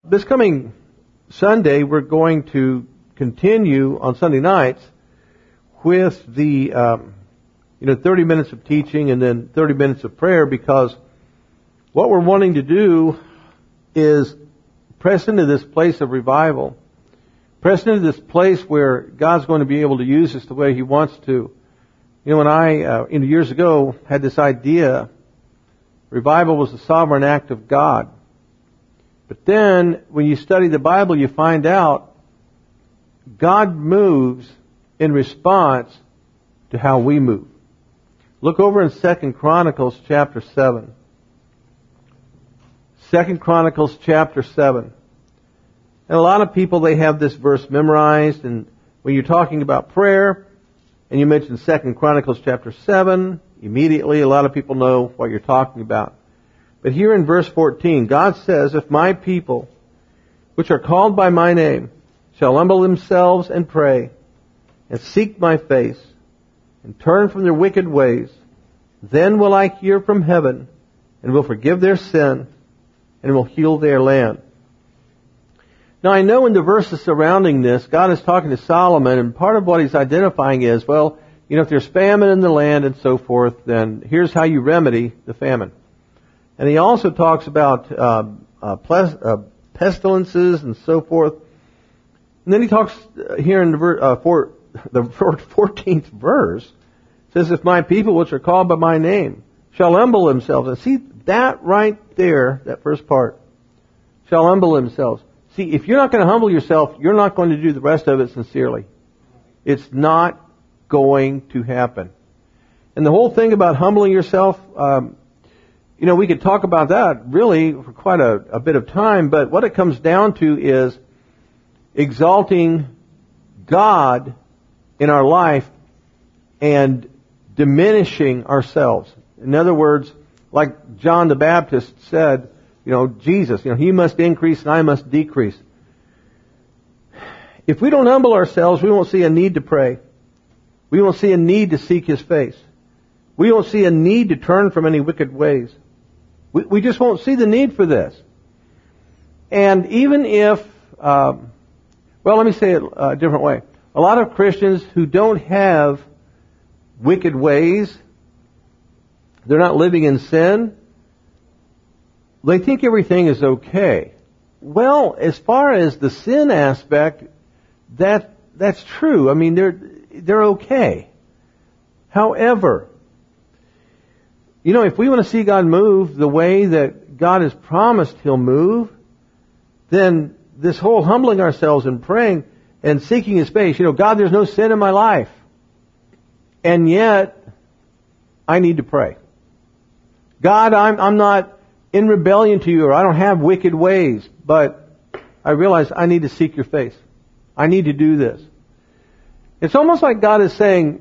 This coming Sunday, we're going to continue on Sunday nights with the 30 minutes of teaching and then 30 minutes of prayer, because what we're wanting to do is press into this place of revival, press into this place where God's going to be able to use us the way He wants to. When I, years ago, had this idea, revival was the sovereign act of God. But then, when you study the Bible, you find out God moves in response to how we move. Look over in 2 Chronicles chapter 7. 2 Chronicles chapter 7. And a lot of people, they have this verse memorized, and when you're talking about prayer, and you mention 2 Chronicles chapter 7, immediately a lot of people know what you're talking about. But here in verse 14, God says, "If my people, which are called by my name, shall humble themselves and pray, and seek my face, and turn from their wicked ways, then will I hear from heaven, and will forgive their sin, and will heal their land." Now I know in the verses surrounding this, God is talking to Solomon, and part of what He's identifying is, if there's famine in the land and so forth, then here's how you remedy the famine. And He also talks about pestilences and so forth. And then He talks here in the 14th verse, says, "If my people, which are called by my name, shall humble themselves." And see that right there, that first part, shall humble themselves. See, if you're not going to humble yourself, you're not going to do the rest of it sincerely. It's not going to happen. And the whole thing about humbling yourself, we could talk about that really for quite a bit of time, but what it comes down to is exalting God in our life and diminishing ourselves. In other words, like John the Baptist said, Jesus, He must increase and I must decrease. If we don't humble ourselves, we won't see a need to pray. We won't see a need to seek His face. We won't see a need to turn from any wicked ways. We just won't see the need for this. And even if, let me say it a different way. A lot of Christians who don't have wicked ways, they're not living in sin, they think everything is okay. Well, as far as the sin aspect, that's true. I mean, they're okay. However, if we want to see God move the way that God has promised He'll move, then this whole humbling ourselves and praying and seeking His face, God, there's no sin in my life. And yet, I need to pray. God, I'm not in rebellion to You, or I don't have wicked ways, but I realize I need to seek Your face. I need to do this. It's almost like God is saying,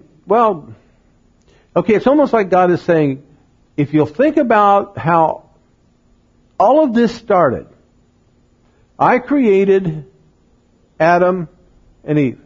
if you'll think about how all of this started, I created Adam and Eve.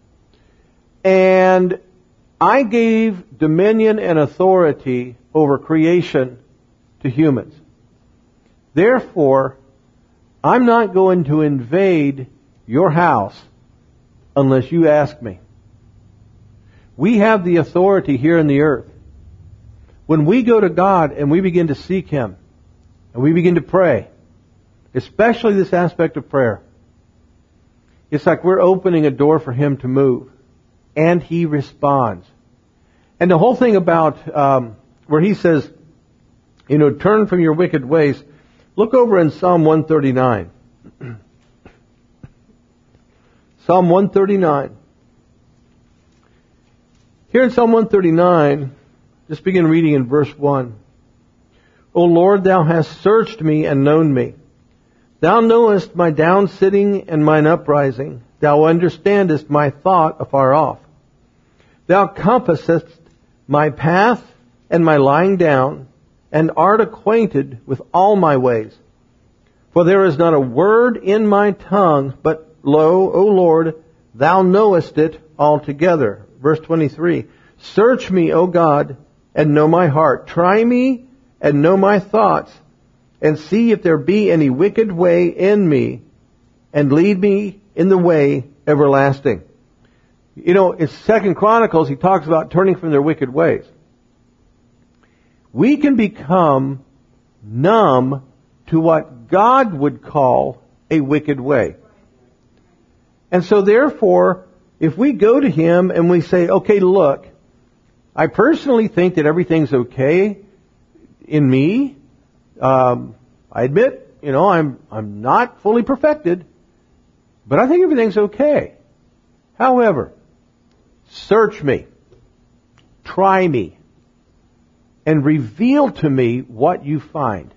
And I gave dominion and authority over creation to humans. Therefore, I'm not going to invade your house unless you ask me. We have the authority here in the earth. When we go to God and we begin to seek Him and we begin to pray, especially this aspect of prayer, it's like we're opening a door for Him to move, and He responds. And the whole thing about where He says, turn from your wicked ways, look over in Psalm 139. Psalm 139. Here in Psalm 139, just begin reading in verse 1. "O Lord, Thou hast searched me and known me. Thou knowest my down sitting and mine uprising. Thou understandest my thought afar off. Thou compassest my path and my lying down, and art acquainted with all my ways. For there is not a word in my tongue, but lo, O Lord, Thou knowest it altogether." Verse 23, "Search me, O God, and know my heart. Try me and know my thoughts, and see if there be any wicked way in me, and lead me in the way everlasting. You know, in 2 Chronicles, he talks about turning from their wicked ways. We can become numb to what God would call a wicked way. And so therefore, if we go to Him and we say, okay, look, I personally think that everything's okay in me. I admit, you know, I'm not fully perfected, but I think everything's okay. However, search me, try me, and reveal to me what you find.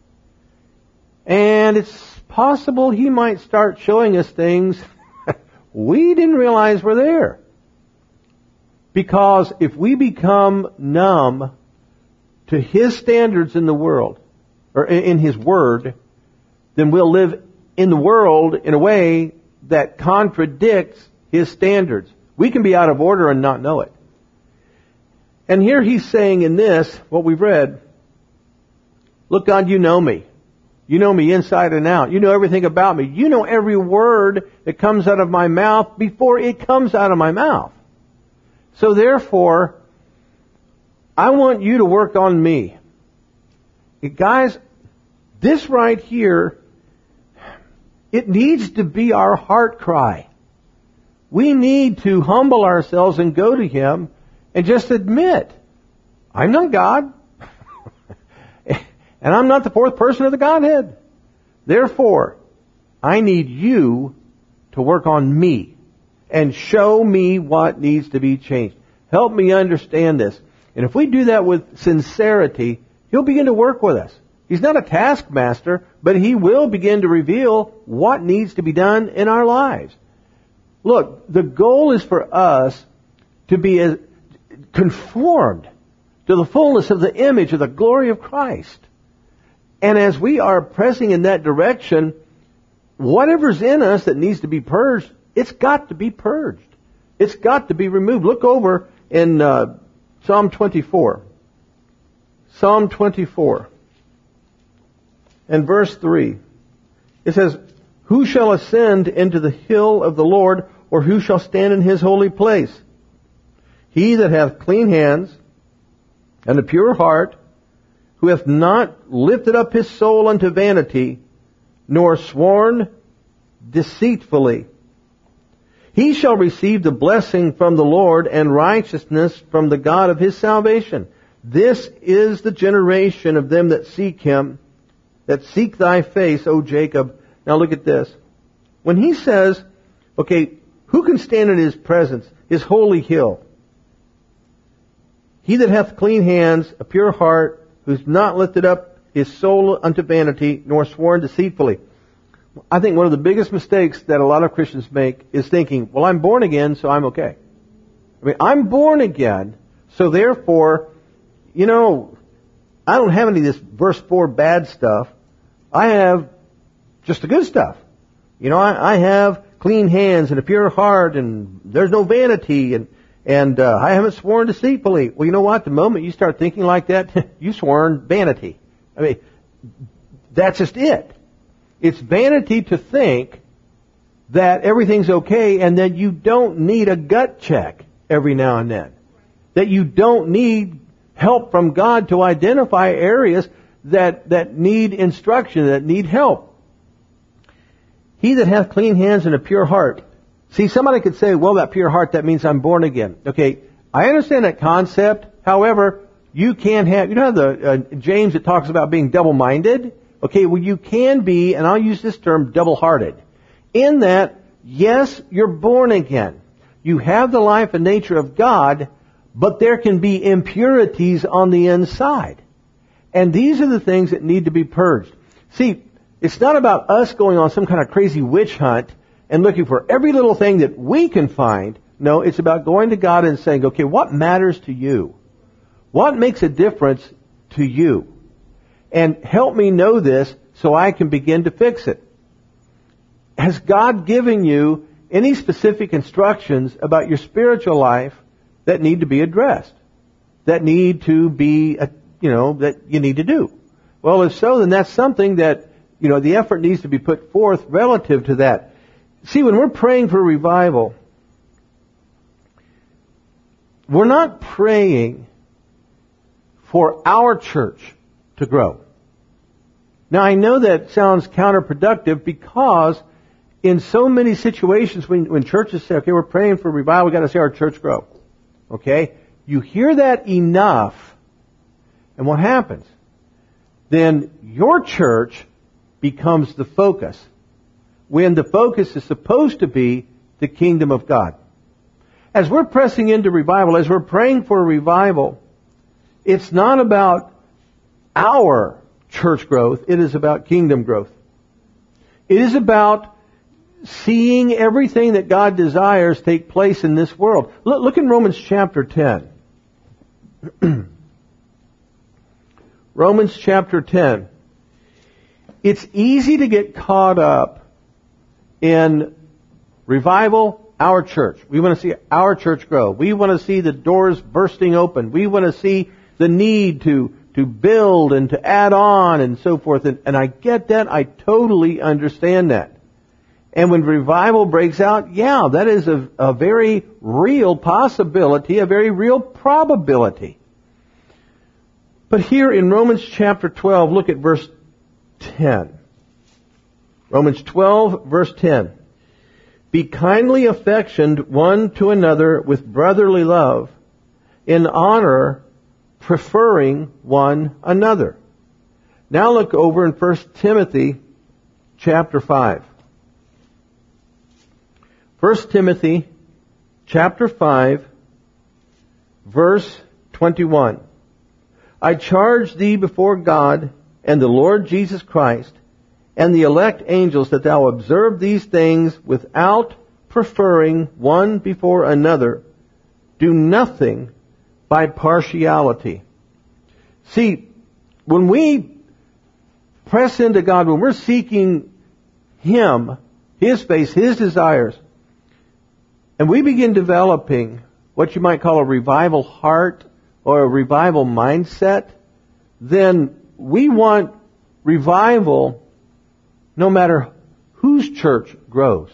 And it's possible He might start showing us things we didn't realize were there. Because if we become numb to His standards in the world, or in His Word, then we'll live in the world in a way that contradicts His standards. We can be out of order and not know it. And here He's saying in this, what we've read, look, God, you know me. You know me inside and out. You know everything about me. You know every word that comes out of my mouth before it comes out of my mouth. So therefore, I want you to work on me. Guys, this right here, it needs to be our heart cry. We need to humble ourselves and go to Him and just admit, I'm not God. And I'm not the fourth person of the Godhead. Therefore, I need you to work on me and show me what needs to be changed. Help me understand this. And if we do that with sincerity, He'll begin to work with us. He's not a taskmaster, but He will begin to reveal what needs to be done in our lives. Look, the goal is for us to be conformed to the fullness of the image of the glory of Christ. And as we are pressing in that direction, whatever's in us that needs to be purged, it's got to be purged. It's got to be removed. Look over in Psalm 24. Psalm 24. And verse 3. It says, who shall ascend into the hill of the Lord, or who shall stand in His holy place? He that hath clean hands and a pure heart, who hath not lifted up his soul unto vanity, nor sworn deceitfully. He shall receive the blessing from the Lord and righteousness from the God of his salvation. This is the generation of them that seek Him, that seek Thy face, O Jacob. Now look at this. When he says, okay, who can stand in His presence, His holy hill? He that hath clean hands, a pure heart, who's not lifted up his soul unto vanity, nor sworn deceitfully. I think one of the biggest mistakes that a lot of Christians make is thinking, well, I'm born again, so I'm okay. I mean, I'm born again, so therefore, you know, I don't have any of this verse 4 bad stuff. I have just the good stuff. You know, I have clean hands and a pure heart, and there's no vanity, and I haven't sworn deceitfully. Well, you know what? The moment you start thinking like that, you sworn vanity. I mean, that's just it. It's vanity to think that everything's okay and that you don't need a gut check every now and then. That you don't need help from God to identify areas that need instruction, that need help. He that hath clean hands and a pure heart. See, somebody could say, well, that pure heart, that means I'm born again. Okay, I understand that concept. However, you can't have, you know the James that talks about being double-minded? Okay, well, you can be, and I'll use this term, double-hearted. In that, yes, you're born again. You have the life and nature of God, but there can be impurities on the inside. And these are the things that need to be purged. See, it's not about us going on some kind of crazy witch hunt and looking for every little thing that we can find. No, it's about going to God and saying, okay, what matters to you? What makes a difference to you? And help me know this so I can begin to fix it. Has God given you any specific instructions about your spiritual life that need to be addressed? That need to be, that you need to do? Well, if so, then that's something that, the effort needs to be put forth relative to that. See, when we're praying for revival, we're not praying for our church to grow. Now, I know that sounds counterproductive because in so many situations when churches say, okay, we're praying for revival, we've got to see our church grow. Okay? You hear that enough, and what happens? Then your church becomes the focus, when the focus is supposed to be the kingdom of God. As we're pressing into revival, as we're praying for revival, it's not about our church growth, it is about kingdom growth. It is about seeing everything that God desires take place in this world. Look in Romans chapter 10. Romans chapter 10. It's easy to get caught up in revival, our church. We want to see our church grow. We want to see the doors bursting open. We want to see the need to build and to add on and so forth. And I get that. I totally understand that. And when revival breaks out, yeah, that is a very real possibility, a very real probability. But here in Romans chapter 12, look at verse 10. Romans 12, verse 10. Be kindly affectioned one to another with brotherly love, in honor, preferring one another. Now look over in 1 Timothy chapter 5. 1 Timothy chapter 5, verse 21. I charge thee before God and the Lord Jesus Christ and the elect angels that thou observe these things without preferring one before another. Do nothing by partiality. See, when we press into God, when we're seeking Him, His face, His desires, and we begin developing what you might call a revival heart or a revival mindset, then we want revival no matter whose church grows.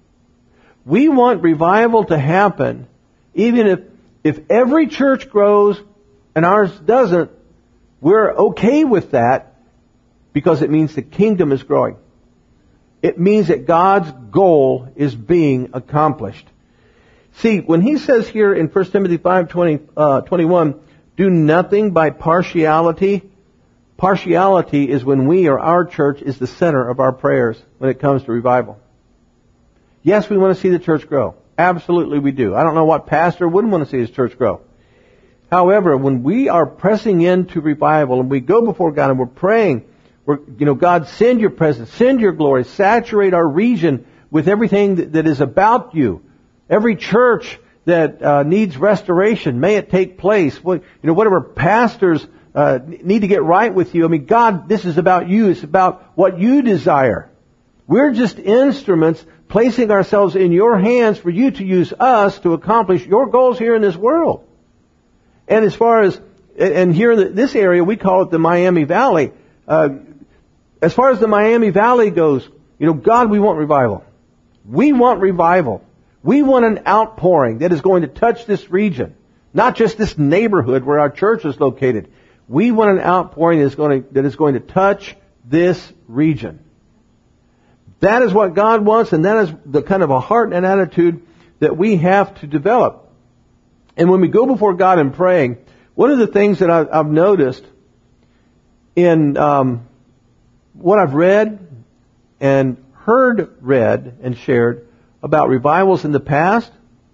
We want revival to happen even if every church grows and ours doesn't. We're okay with that because it means the kingdom is growing. It means that God's goal is being accomplished. See, when he says here in 1 Timothy 5:21, do nothing by partiality. Partiality is when we or our church is the center of our prayers when it comes to revival. Yes, we want to see the church grow. Absolutely we do. I don't know what pastor wouldn't want to see his church grow. However, when we are pressing into revival and we go before God and we're praying, God, send your presence, send your glory, saturate our region with everything that is about you. Every church that needs restoration, may it take place. Whatever pastors need to get right with you. I mean, God, this is about you. It's about what you desire. We're just instruments placing ourselves in your hands for you to use us to accomplish your goals here in this world. And as far as, and here in this area, we call it the Miami Valley. As far as the Miami Valley goes, God, we want revival. We want revival. We want an outpouring that is going to touch this region, not just this neighborhood where our church is located. We want an outpouring that is going to touch this region. That is what God wants, and that is the kind of a heart and attitude that we have to develop. And when we go before God in praying, one of the things that I've noticed in what I've read and heard read and shared about revivals in the past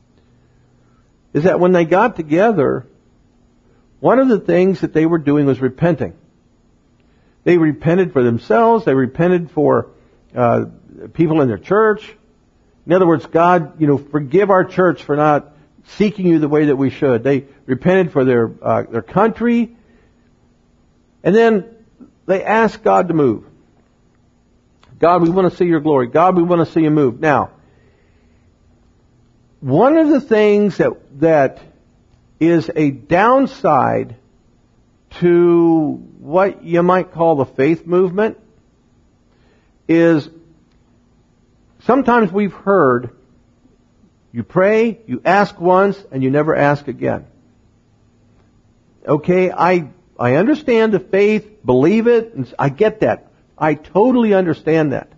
is that when they got together, one of the things that they were doing was repenting. They repented for themselves. They repented for people in their church. In other words, God, forgive our church for not seeking you the way that we should. They repented for their country. And then they asked God to move. God, we want to see your glory. God, we want to see you move. Now, one of the things that is a downside to what you might call the faith movement is sometimes we've heard, you pray, you ask once, and you never ask again. Okay, I understand the faith, believe it, and I get that. I totally understand that.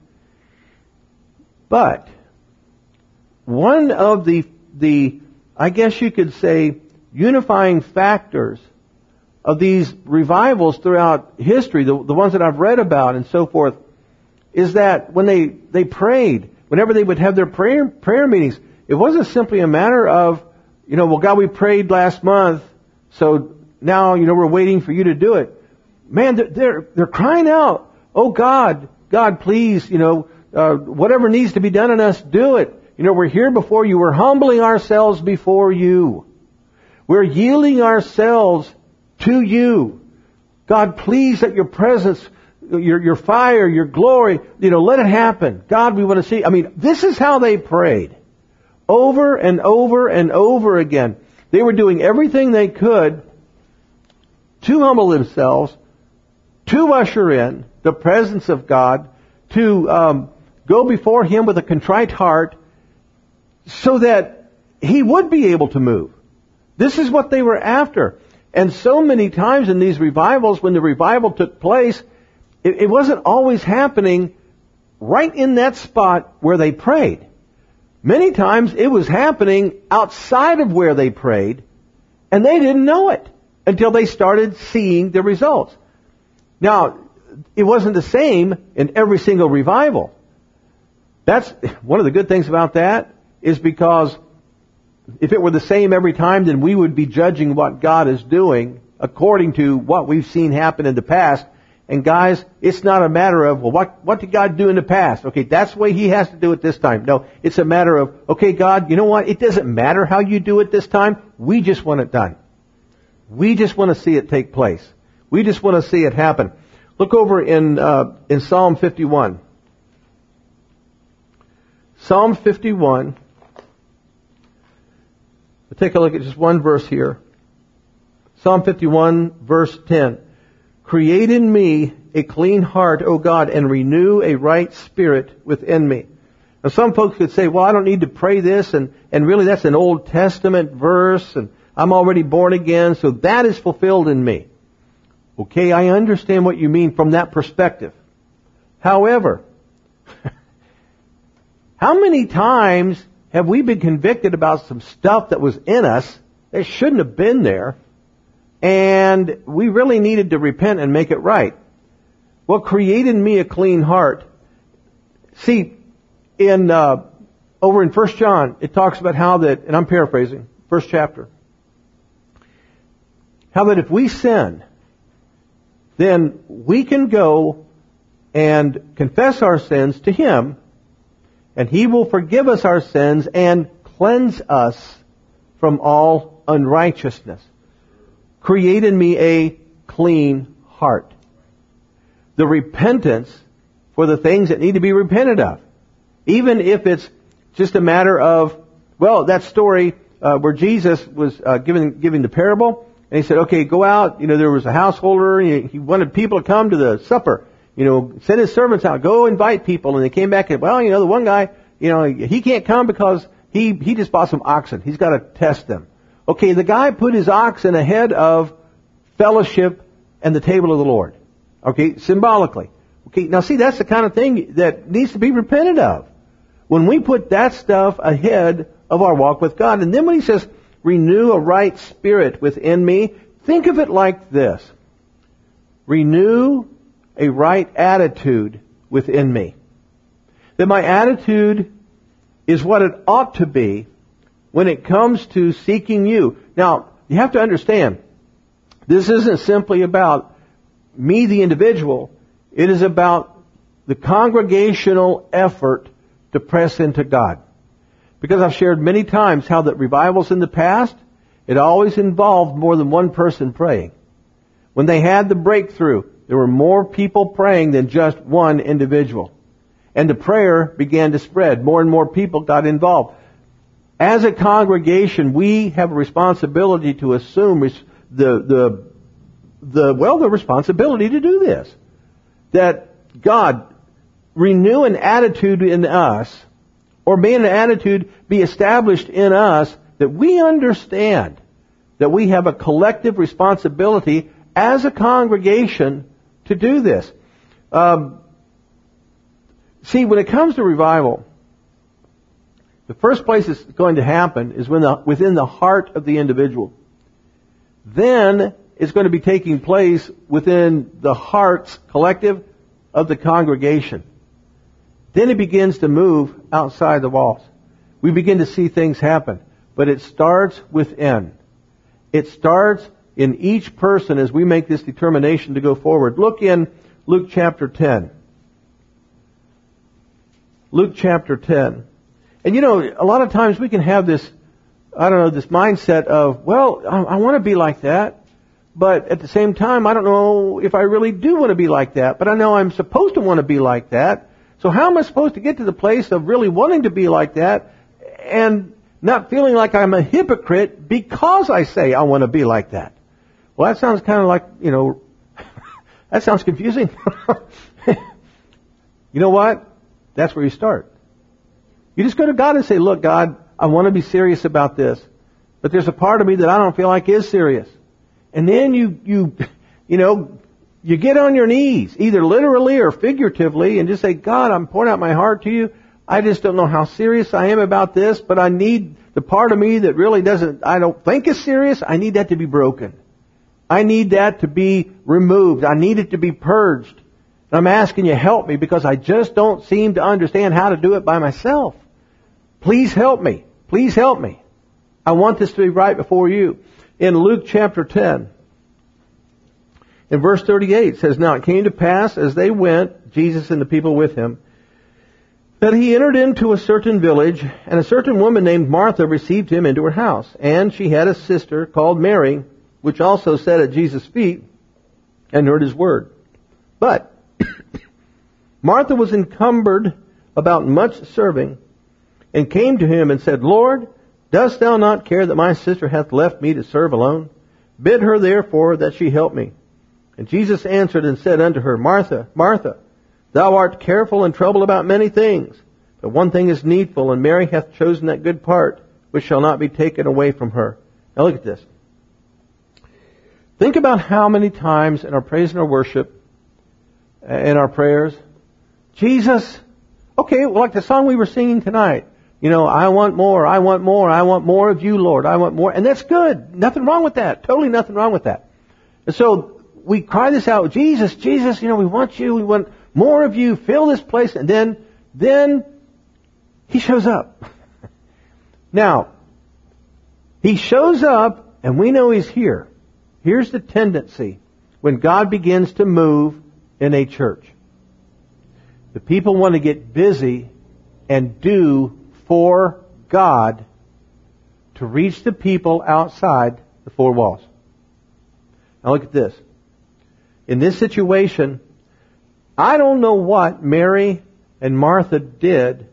But one of the I guess you could say, unifying factors of these revivals throughout history, the ones that I've read about and so forth, is that when they prayed, whenever they would have their prayer meetings, it wasn't simply a matter of, well, God, we prayed last month, so now, we're waiting for you to do it. Man, they're crying out, oh God, please, whatever needs to be done in us, do it. We're here before you. We're humbling ourselves before you. We're yielding ourselves to you. God, please let your presence, your fire, your glory, let it happen. God, we want to see. This is how they prayed. Over and over and over again. They were doing everything they could to humble themselves, to usher in the presence of God, to go before Him with a contrite heart, so that He would be able to move. This is what they were after. And so many times in these revivals, when the revival took place, it wasn't always happening right in that spot where they prayed. Many times it was happening outside of where they prayed, and they didn't know it until they started seeing the results. Now, it wasn't the same in every single revival. That's one of the good things about that, is because if it were the same every time, then we would be judging what God is doing according to what we've seen happen in the past. And guys, it's not a matter of, well, what did God do in the past? Okay, that's the way He has to do it this time. No, it's a matter of, okay, God, you know what? It doesn't matter how you do it this time. We just want it done. We just want to see it take place. We just want to see it happen. Look over in Psalm 51. Psalm 51. We'll take a look at just one verse here. Psalm 51, verse 10. Create in me a clean heart, O God, and renew a right spirit within me. Now some folks could say, well, I don't need to pray this, and really that's an Old Testament verse, and I'm already born again, so that is fulfilled in me. Okay, I understand what you mean from that perspective. However, how many times have we been convicted about some stuff that was in us that shouldn't have been there, and we really needed to repent and make it right? Well, create in me a clean heart. See, over in 1 John, it talks about how that, and I'm paraphrasing, first chapter, how that if we sin, then we can go and confess our sins to Him, and He will forgive us our sins and cleanse us from all unrighteousness. Create in me a clean heart. The repentance for the things that need to be repented of. Even if it's just a matter of, well, that story where Jesus was giving the parable, and He said, okay, go out, there was a householder, and he wanted people to come to the supper. Send his servants out, go invite people, and they came back and, well, the one guy, he can't come because he just bought some oxen. He's got to test them. Okay, the guy put his oxen ahead of fellowship and the table of the Lord. Okay, symbolically. Okay, now see, that's the kind of thing that needs to be repented of. When we put that stuff ahead of our walk with God. And then when He says, renew a right spirit within me, think of it like this. Renew a right attitude within me. That my attitude is what it ought to be when it comes to seeking you. Now, you have to understand, this isn't simply about me, the individual. It is about the congregational effort to press into God. Because I've shared many times how that revivals in the past, it always involved more than one person praying. When they had the breakthrough, there were more people praying than just one individual. And the prayer began to spread. More and more people got involved. As a congregation, we have a responsibility to assume the responsibility to do this. That God, renew an attitude in us, or may an attitude be established in us that we understand that we have a collective responsibility as a congregation to do this. See, when it comes to revival, the first place it's going to happen is within the heart of the individual. Then it's going to be taking place within the hearts collective of the congregation. Then it begins to move outside the walls. We begin to see things happen. But it starts within. It starts in each person as we make this determination to go forward. Look in Luke chapter 10. Luke chapter 10. And a lot of times we can have this, this mindset of, well, I want to be like that. But at the same time, I don't know if I really do want to be like that. But I know I'm supposed to want to be like that. So how am I supposed to get to the place of really wanting to be like that and not feeling like I'm a hypocrite because I say I want to be like that? Well, that sounds kind of like, that sounds confusing. You know what? That's where you start. You just go to God and say, look, God, I want to be serious about this, but there's a part of me that I don't feel like is serious. And then you get on your knees, either literally or figuratively, and just say, God, I'm pouring out my heart to you. I just don't know how serious I am about this, but I need the part of me that really I don't think is serious. I need that to be broken. I need that to be removed. I need it to be purged. And I'm asking you, help me, because I just don't seem to understand how to do it by myself. Please help me. Please help me. I want this to be right before you. In Luke chapter 10, in verse 38, it says, Now it came to pass as they went, Jesus and the people with him, that he entered into a certain village, and a certain woman named Martha received him into her house. And she had a sister called Mary, which also sat at Jesus' feet and heard his word. But Martha was encumbered about much serving, and came to him and said, Lord, dost thou not care that my sister hath left me to serve alone? Bid her therefore that she help me. And Jesus answered and said unto her, Martha, Martha, thou art careful and troubled about many things, but one thing is needful, and Mary hath chosen that good part, which shall not be taken away from her. Now look at this. Think about how many times in our praise and our worship, in our prayers, Jesus, okay, well, like the song we were singing tonight, I want more, I want more, I want more of you, Lord, I want more. And that's good. Nothing wrong with that. Totally nothing wrong with that. And so we cry this out, Jesus, Jesus, we want you, we want more of you, fill this place. And then he shows up. Now, he shows up and we know he's here. Here's the tendency when God begins to move in a church. The people want to get busy and do for God to reach the people outside the four walls. Now look at this. In this situation, I don't know what Mary and Martha did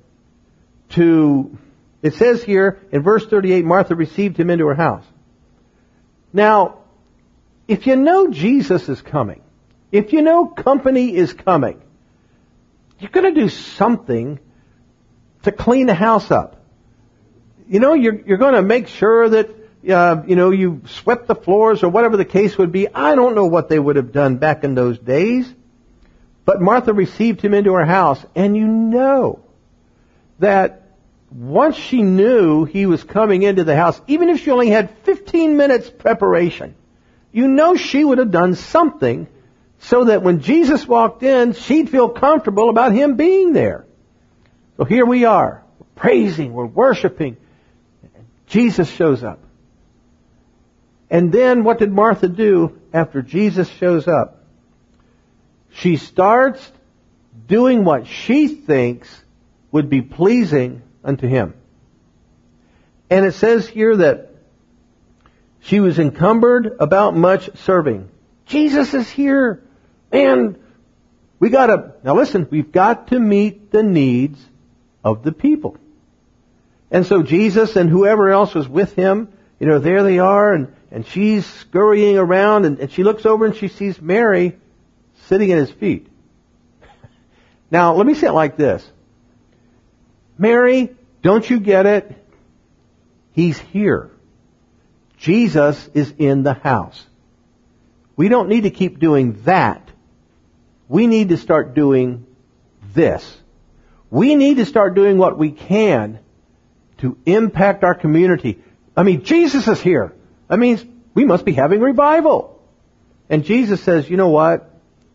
it says here in verse 38, Martha received him into her house. Now, if you know Jesus is coming, if you know company is coming, you're going to do something to clean the house up. You're going to make sure that, you swept the floors or whatever the case would be. I don't know what they would have done back in those days. But Martha received him into her house. And you know that once she knew he was coming into the house, even if she only had 15 minutes preparation, she would have done something so that when Jesus walked in, she'd feel comfortable about him being there. So here we are. We're praising, we're worshiping. Jesus shows up. And then what did Martha do after Jesus shows up? She starts doing what she thinks would be pleasing unto him. And it says here that she was encumbered about much serving. Jesus is here. And now listen, we've got to meet the needs of the people. And so Jesus and whoever else was with him, there they are, and she's scurrying around, and she looks over and she sees Mary sitting at his feet. Now, let me say it like this. Mary, don't you get it? He's here. Jesus is in the house. We don't need to keep doing that. We need to start doing this. We need to start doing what we can to impact our community. I mean, Jesus is here. That means we must be having revival. And Jesus says, you know what?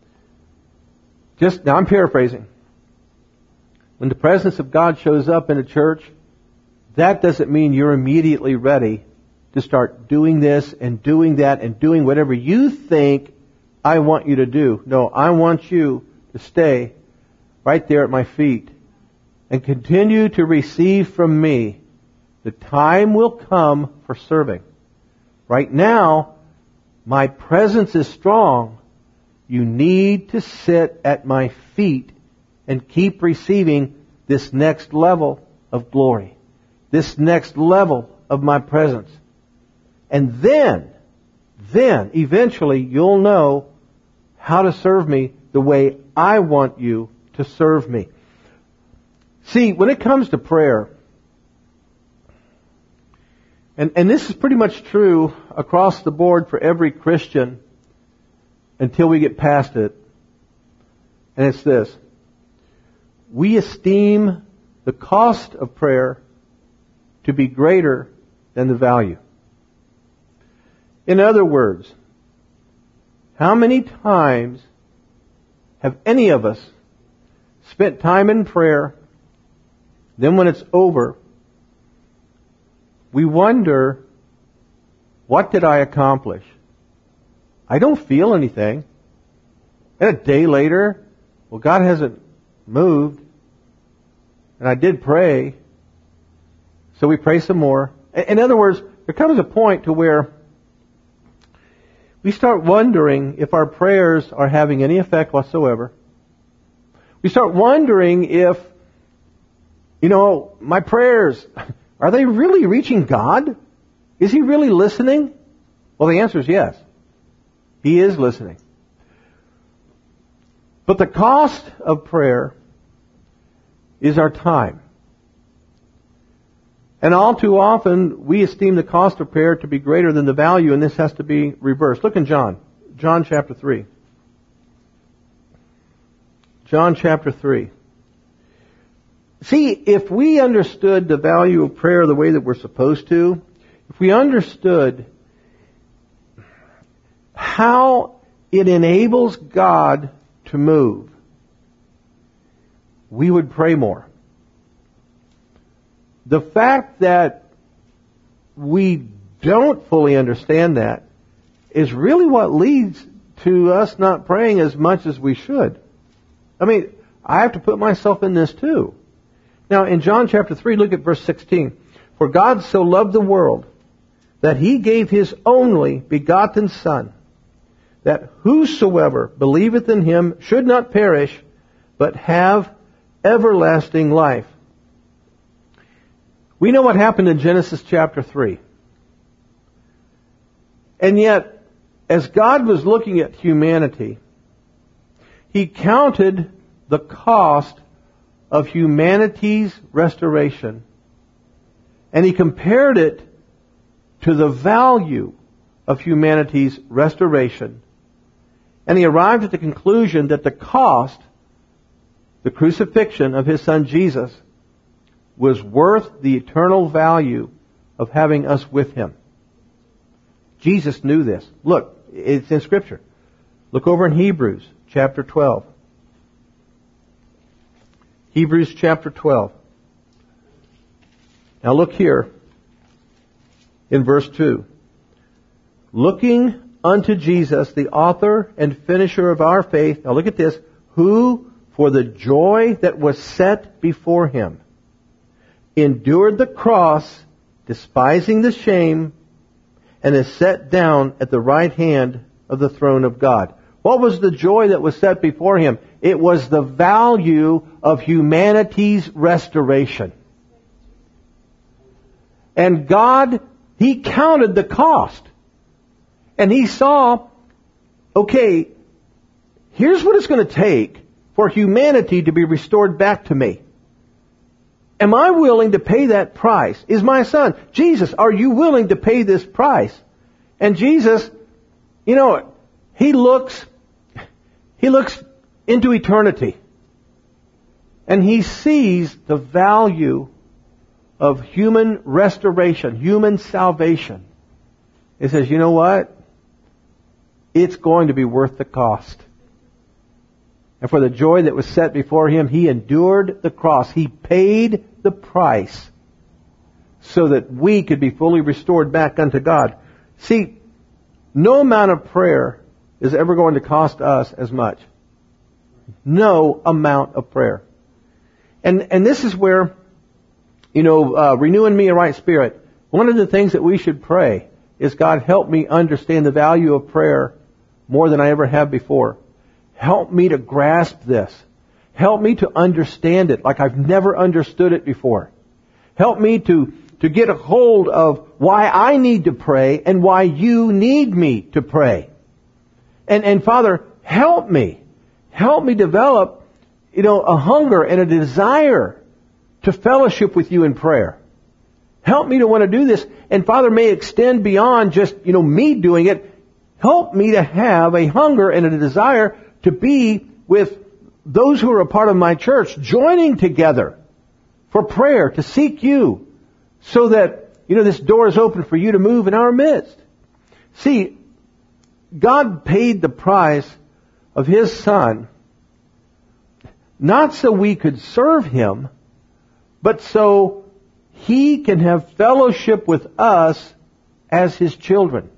Now I'm paraphrasing. When the presence of God shows up in a church, that doesn't mean you're immediately ready to start doing this and doing that and doing whatever you think I want you to do. No, I want you to stay right there at my feet and continue to receive from me. The time will come for serving. Right now, my presence is strong. You need to sit at my feet and keep receiving this next level of glory, this next level of my presence. And then eventually you'll know how to serve me the way I want you to serve me. See, when it comes to prayer, and this is pretty much true across the board for every Christian until we get past it, and it's this. We esteem the cost of prayer to be greater than the value. In other words, how many times have any of us spent time in prayer, then when it's over, we wonder, what did I accomplish? I don't feel anything. And a day later, well, God hasn't moved. And I did pray. So we pray some more. In other words, there comes a point to where we start wondering if our prayers are having any effect whatsoever. We start wondering if, my prayers, are they really reaching God? Is He really listening? Well, the answer is yes. He is listening. But the cost of prayer is our time. And all too often, we esteem the cost of prayer to be greater than the value, and this has to be reversed. Look in John chapter 3. John chapter 3. See, if we understood the value of prayer the way that we're supposed to, if we understood how it enables God to move, we would pray more. The fact that we don't fully understand that is really what leads to us not praying as much as we should. I mean, I have to put myself in this too. Now, in John chapter 3, look at verse 16. For God so loved the world that He gave His only begotten Son, that whosoever believeth in Him should not perish, but have everlasting life. We know what happened in Genesis chapter 3. And yet, as God was looking at humanity, He counted the cost of humanity's restoration, and He compared it to the value of humanity's restoration. And He arrived at the conclusion that the cost, the crucifixion of His Son Jesus, was worth the eternal value of having us with Him. Jesus knew this. Look, it's in Scripture. Look over in Hebrews chapter 12. Hebrews chapter 12. Now look here in verse 2. Looking unto Jesus, the author and finisher of our faith. Now look at this. Who, for the joy that was set before Him, endured the cross, despising the shame, and is set down at the right hand of the throne of God. What was the joy that was set before Him? It was the value of humanity's restoration. And God, He counted the cost. And He saw, okay, here's what it's going to take for humanity to be restored back to me. Am I willing to pay that price? Is my son, Jesus, are you willing to pay this price? And Jesus, He looks into eternity. And He sees the value of human restoration, human salvation. He says, you know what? It's going to be worth the cost. And for the joy that was set before Him, He endured the cross. He paid the price so that we could be fully restored back unto God. See, no amount of prayer is ever going to cost us as much. No amount of prayer. And this is where, renew in me a right spirit. One of the things that we should pray is, God, help me understand the value of prayer more than I ever have before. Help me to grasp this. Help me to understand it like I've never understood it before. Help me to get a hold of why I need to pray and why you need me to pray. And Father, help me. Help me develop, a hunger and a desire to fellowship with you in prayer. Help me to want to do this. And Father, may extend beyond just, me doing it. Help me to have a hunger and a desire to be with those who are a part of my church, joining together for prayer, to seek you, so that, this door is open for you to move in our midst. See, God paid the price of His Son, not so we could serve Him, but so He can have fellowship with us as His children.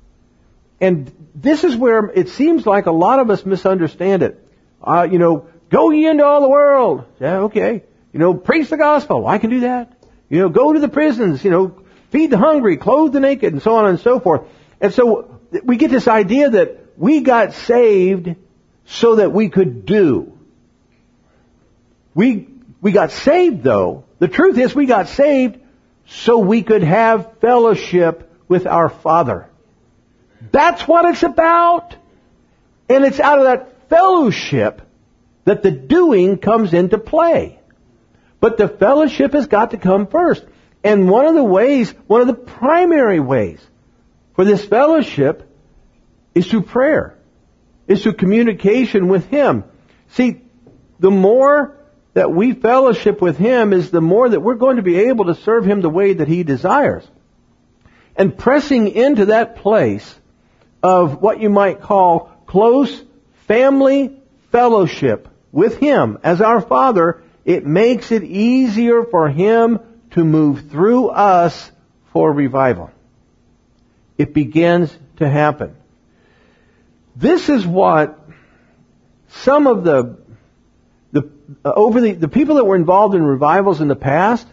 And this is where it seems like a lot of us misunderstand it. Go ye into all the world. Yeah, okay. Preach the gospel. I can do that. Go to the prisons. Feed the hungry, clothe the naked, and so on and so forth. And so we get this idea that we got saved so that we could do. We got saved, though. The truth is, we got saved so we could have fellowship with our Father. That's what it's about. And it's out of that fellowship that the doing comes into play. But the fellowship has got to come first. And one of the primary ways for this fellowship is through prayer. Is through communication with Him. See, the more that we fellowship with Him is the more that we're going to be able to serve Him the way that He desires. And pressing into that place of what you might call close family fellowship with Him as our Father, it makes it easier for Him to move through us for revival. It begins to happen. This is what some of the people that were involved in revivals in the past,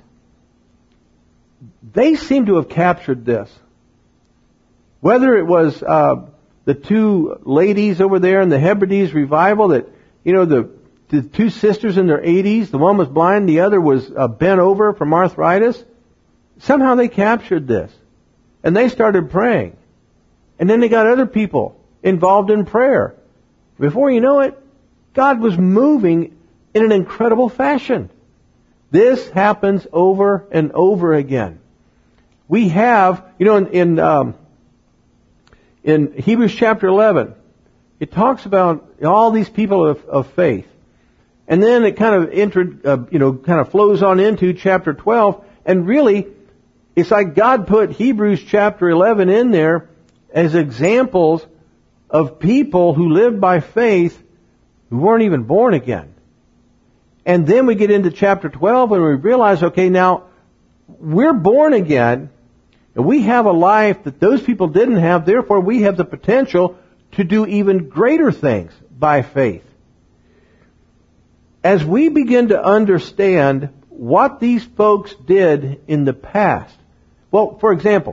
they seem to have captured this. Whether it was the two ladies over there in the Hebrides revival that, the two sisters in their 80s, the one was blind, the other was bent over from arthritis. Somehow they captured this. And they started praying. And then they got other people involved in prayer. Before you know it, God was moving in an incredible fashion. This happens over and over again. We have, in Hebrews chapter 11, it talks about all these people of faith. And then it kind of flows on into chapter 12. And really, it's like God put Hebrews chapter 11 in there as examples of people who lived by faith who weren't even born again. And then we get into chapter 12 and we realize, okay, now we're born again and we have a life that those people didn't have. Therefore, we have the potential to do even greater things by faith. As we begin to understand what these folks did in the past. Well, for example,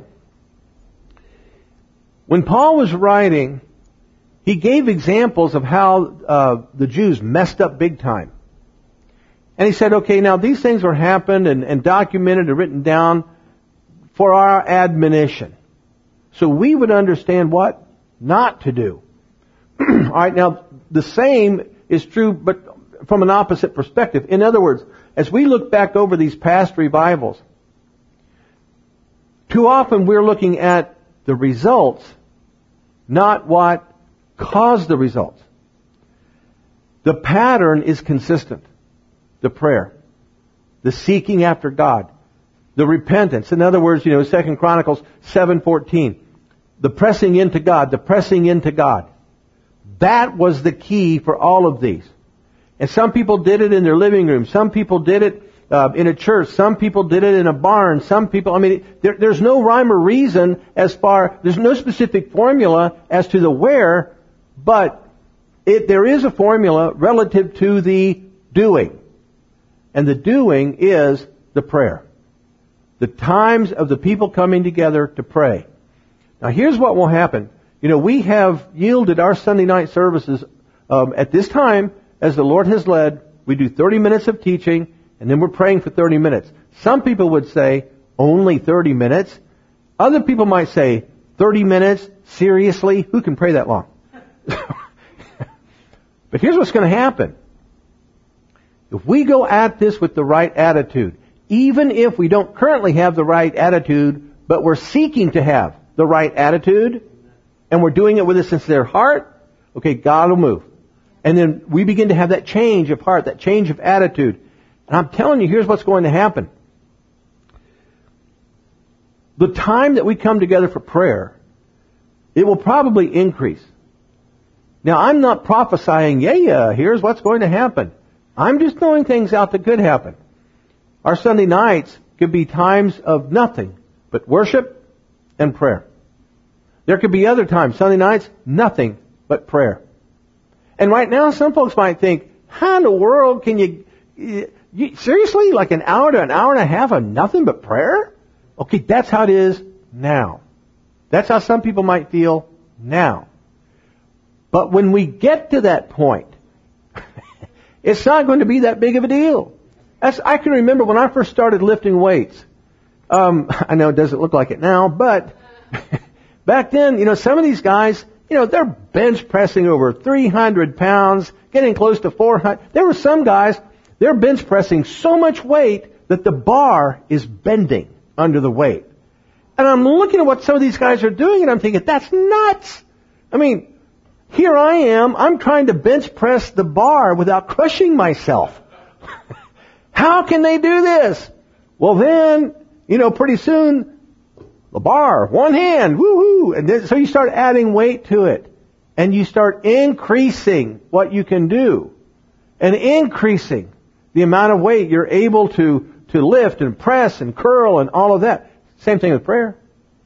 when Paul was writing, he gave examples of how the Jews messed up big time. And he said, okay, now these things were happened and documented and written down for our admonition. So we would understand what not to do. All right, now the same is true, but from an opposite perspective. In other words, as we look back over these past revivals, too often we're looking at the results, not what caused the results. The pattern is consistent. The prayer, the seeking after God, the repentance. In other words, 2 Chronicles 7:14, the pressing into God, the pressing into God. That was the key for all of these. And some people did it in their living room. Some people did it in a church. Some people did it in a barn. Some people, there's no rhyme or reason there's no specific formula as to the where, but there is a formula relative to the doing. And the doing is the prayer. The times of the people coming together to pray. Now here's what will happen. We have yielded our Sunday night services at this time, as the Lord has led. We do 30 minutes of teaching, and then we're praying for 30 minutes. Some people would say, only 30 minutes. Other people might say, 30 minutes? Seriously? Who can pray that long? But here's what's going to happen. If we go at this with the right attitude, even if we don't currently have the right attitude, but we're seeking to have the right attitude, and we're doing it with a sincere heart, okay, God will move. And then we begin to have that change of heart, that change of attitude. And I'm telling you, here's what's going to happen. The time that we come together for prayer, it will probably increase. Now, I'm not prophesying, here's what's going to happen. I'm just throwing things out that could happen. Our Sunday nights could be times of nothing but worship and prayer. There could be other times, Sunday nights, nothing but prayer. And right now, some folks might think, how in the world can you seriously, like an hour to an hour and a half of nothing but prayer? Okay, that's how it is now. That's how some people might feel now. But when we get to that point, it's not going to be that big of a deal. I can remember when I first started lifting weights. I know it doesn't look like it now, but back then, some of these guys, they're bench pressing over 300 pounds, getting close to 400. There were some guys, they're bench pressing so much weight that the bar is bending under the weight. And I'm looking at what some of these guys are doing and I'm thinking, that's nuts. Here I am, I'm trying to bench press the bar without crushing myself. How can they do this? Well then, pretty soon, the bar, one hand, woohoo! And then, so you start adding weight to it. And you start increasing what you can do. And increasing the amount of weight you're able to lift and press and curl and all of that. Same thing with prayer.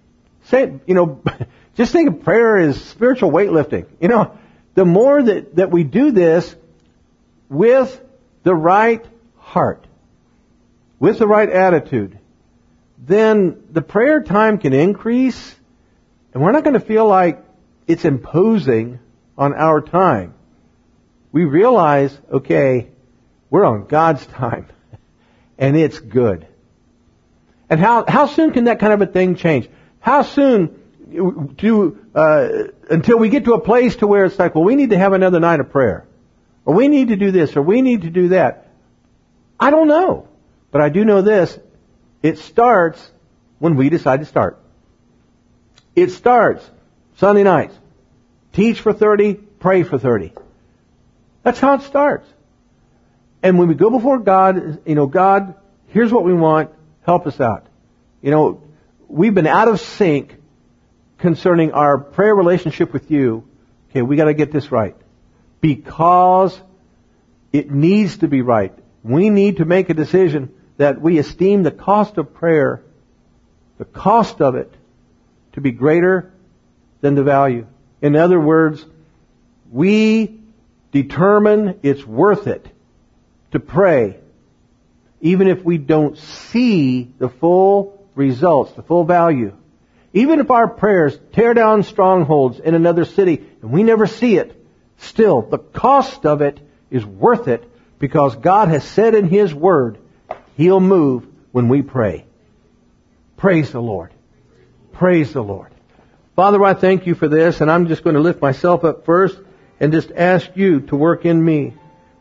Just think of prayer as spiritual weightlifting. The more that we do this with the right heart, with the right attitude, then the prayer time can increase, and we're not going to feel like it's imposing on our time. We realize, okay, we're on God's time, and it's good. And how soon can that kind of a thing change? How soon until we get to a place to where it's like, well, we need to have another night of prayer, or we need to do this, or we need to do that. I don't know, but I do know this. It starts when we decide to start. It starts Sunday nights. Teach for 30, pray for 30. That's how it starts. And when we go before God, God, here's what we want, help us out. We've been out of sync concerning our prayer relationship with you. Okay, we got to get this right. Because it needs to be right. We need to make a decision that we esteem the cost of prayer, the cost of it, to be greater than the value. In other words, we determine it's worth it to pray, even if we don't see the full results, the full value. Even if our prayers tear down strongholds in another city and we never see it, still the cost of it is worth it because God has said in His Word, He'll move when we pray. Praise the Lord. Praise the Lord. Father, I thank You for this, and I'm just going to lift myself up first and just ask You to work in me.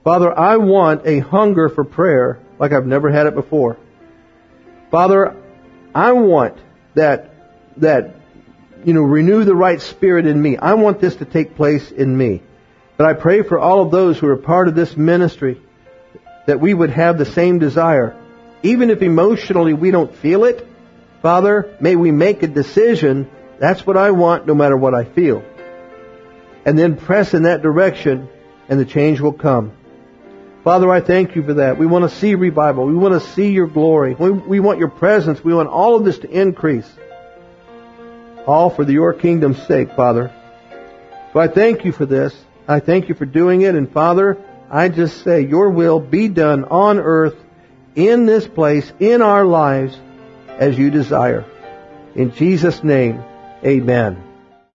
Father, I want a hunger for prayer like I've never had it before. Father, I want that renew the right spirit in me. I want this to take place in me. But I pray for all of those who are part of this ministry that we would have the same desire. Even if emotionally we don't feel it, Father, may we make a decision, that's what I want no matter what I feel. And then press in that direction and the change will come. Father, I thank you for that. We want to see revival. We want to see your glory. We want your presence. We want all of this to increase. All for your kingdom's sake, Father. So I thank you for this. I thank you for doing it. And Father, I just say your will be done on earth, in this place, in our lives, as you desire. In Jesus' name, amen.